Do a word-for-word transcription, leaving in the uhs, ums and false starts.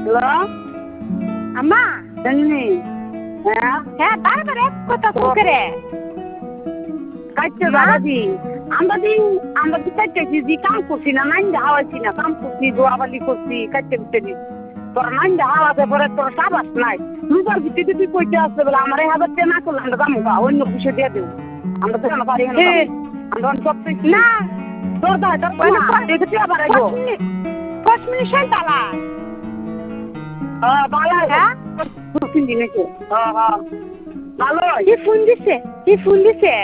hello আম্মা জানি হ্যাঁ হ্যাঁ বারবার এক কথা করে কাটতে দাদাজি আমরা দিন আমরা তো কাটতেছি যে কাম করছি না নাইন হাওয়াইছি না কাম করছি দোয়াবালি করছি কাটতে দিতে দিন তোর নাইন হাওয়াতে পরে তোর সাবাস নাই রুবার ভিত্তিতে তুই কইতে আসতে বলে আমার এই হাজার টাকা না করলে আমরা কাম গা অন্য কিছু দিয়ে দেবো আমরা তো পারি না আমরা সব না তোর দা তোর না দেখতে আবার আইবো পাঁচ মিনিট শান্ত আলা হ্যাঁ ভালো হ্যাঁ তিন দিনে হ্যাঁ হ্যাঁ ভালো কি ফোন দিছে কি ফোন দিছে